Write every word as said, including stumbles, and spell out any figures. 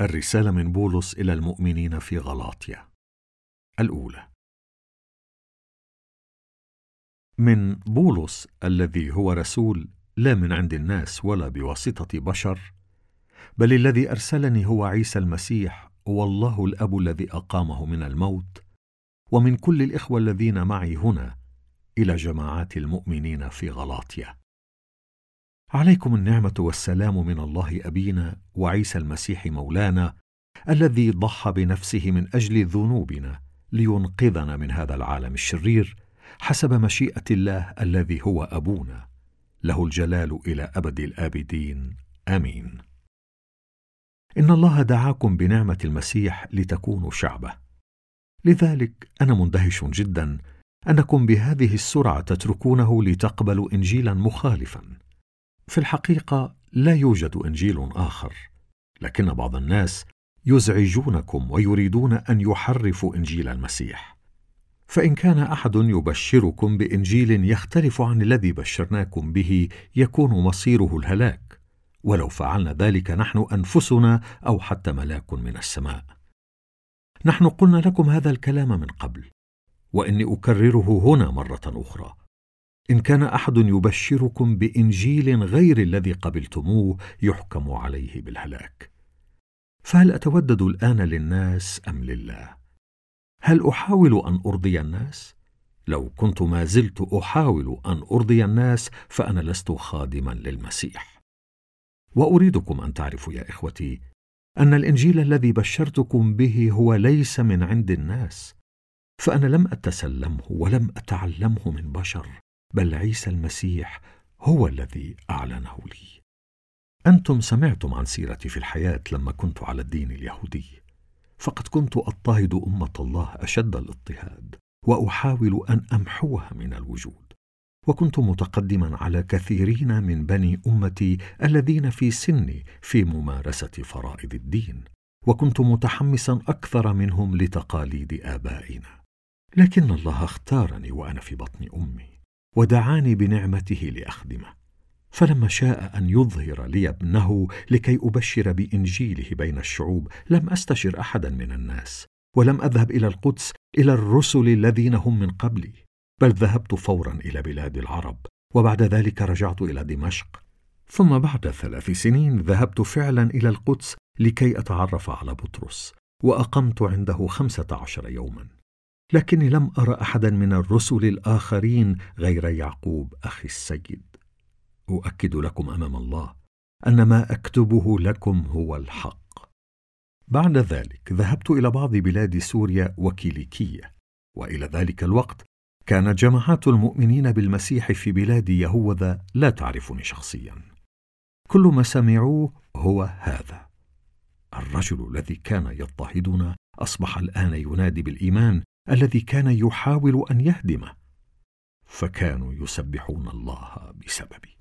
الرسالة من بولس إلى المؤمنين في غلاطيا. الأولى. من بولس الذي هو رسول لا من عند الناس ولا بواسطة بشر، بل الذي أرسلني هو عيسى المسيح والله الأب الذي أقامه من الموت، ومن كل الإخوة الذين معي هنا إلى جماعات المؤمنين في غلاطيا. عليكم النعمة والسلام من الله أبينا وعيسى المسيح مولانا، الذي ضحى بنفسه من أجل ذنوبنا لينقذنا من هذا العالم الشرير حسب مشيئة الله الذي هو أبونا، له الجلال إلى أبد الآبدين. آمين. إن الله دعاكم بنعمة المسيح لتكونوا شعبه، لذلك أنا مندهش جدا أنكم بهذه السرعة تتركونه لتقبلوا إنجيلا مخالفا. في الحقيقة لا يوجد إنجيل آخر، لكن بعض الناس يزعجونكم ويريدون أن يحرفوا إنجيل المسيح. فإن كان أحد يبشركم بإنجيل يختلف عن الذي بشرناكم به يكون مصيره الهلاك، ولو فعلنا ذلك نحن أنفسنا أو حتى ملاك من السماء. نحن قلنا لكم هذا الكلام من قبل، وإني أكرره هنا مرة أخرى: إن كان أحد يبشركم بإنجيل غير الذي قبلتموه يحكم عليه بالهلاك. فهل أتودد الآن للناس أم لله؟ هل أحاول أن أرضي الناس؟ لو كنت ما زلت أحاول أن أرضي الناس فأنا لست خادما للمسيح. وأريدكم أن تعرفوا يا إخوتي أن الإنجيل الذي بشرتكم به هو ليس من عند الناس، فأنا لم أتسلمه ولم أتعلمه من بشر، بل عيسى المسيح هو الذي أعلنه لي. أنتم سمعتم عن سيرتي في الحياة لما كنت على الدين اليهودي، فقد كنت أضطهد أمة الله أشد الاضطهاد وأحاول أن أمحوها من الوجود، وكنت متقدما على كثيرين من بني أمتي الذين في سني في ممارسة فرائض الدين، وكنت متحمسا أكثر منهم لتقاليد آبائنا. لكن الله اختارني وأنا في بطن أمي ودعاني بنعمته لأخدمه، فلما شاء أن يظهر لي ابنه لكي أبشر بإنجيله بين الشعوب لم أستشر أحدا من الناس، ولم أذهب إلى القدس إلى الرسل الذين هم من قبلي، بل ذهبت فورا إلى بلاد العرب، وبعد ذلك رجعت إلى دمشق. ثم بعد ثلاث سنين ذهبت فعلا إلى القدس لكي أتعرف على بطرس، وأقمت عنده خمسة عشر يوما، لكني لم أرى أحدا من الرسل الآخرين غير يعقوب أخي السيد. أؤكد لكم أمام الله أن ما أكتبه لكم هو الحق. بعد ذلك ذهبت إلى بعض بلاد سوريا وكيليكية، وإلى ذلك الوقت كانت جماعات المؤمنين بالمسيح في بلاد يهوذا لا تعرفني شخصيا. كل ما سمعوه هو هذا: الرجل الذي كان يضطهدنا أصبح الآن ينادي بالإيمان الذي كان يحاول أن يهدمه، فكانوا يسبحون الله بسببي.